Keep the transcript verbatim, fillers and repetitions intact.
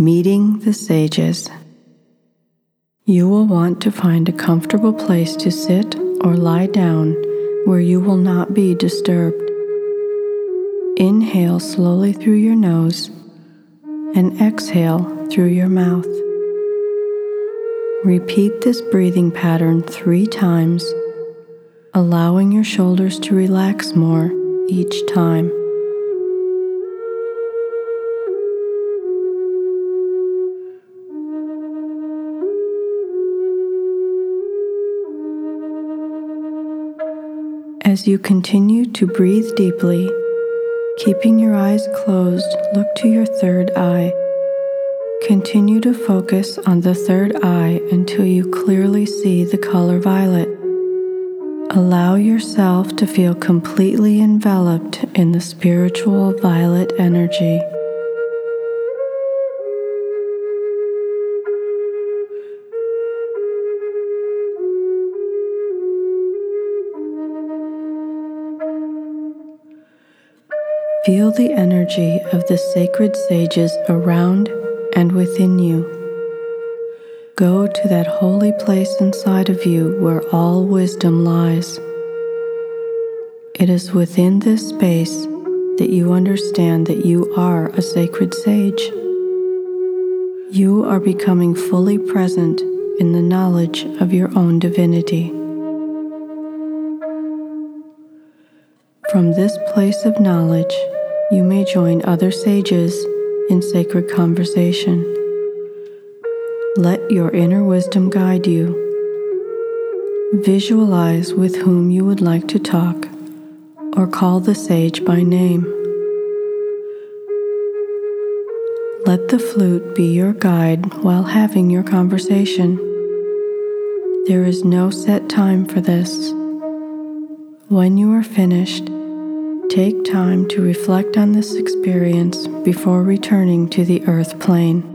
Meeting the sages. You will want to find a comfortable place to sit or lie down where you will not be disturbed. Inhale slowly through your nose and exhale through your mouth. Repeat this breathing pattern three times, allowing your shoulders to relax more each time. As you continue to breathe deeply, keeping your eyes closed, look to your third eye. Continue to focus on the third eye until you clearly see the color violet. Allow yourself to feel completely enveloped in the spiritual violet energy. Feel the energy of the sacred sages around and within you. Go to that holy place inside of you where all wisdom lies. It is within this space that you understand that you are a sacred sage. You are becoming fully present in the knowledge of your own divinity. From this place of knowledge, you may join other sages in sacred conversation. Let your inner wisdom guide you. Visualize with whom you would like to talk, or call the sage by name. Let the flute be your guide while having your conversation. There is no set time for this. When you are finished, take time to reflect on this experience before returning to the earth plane.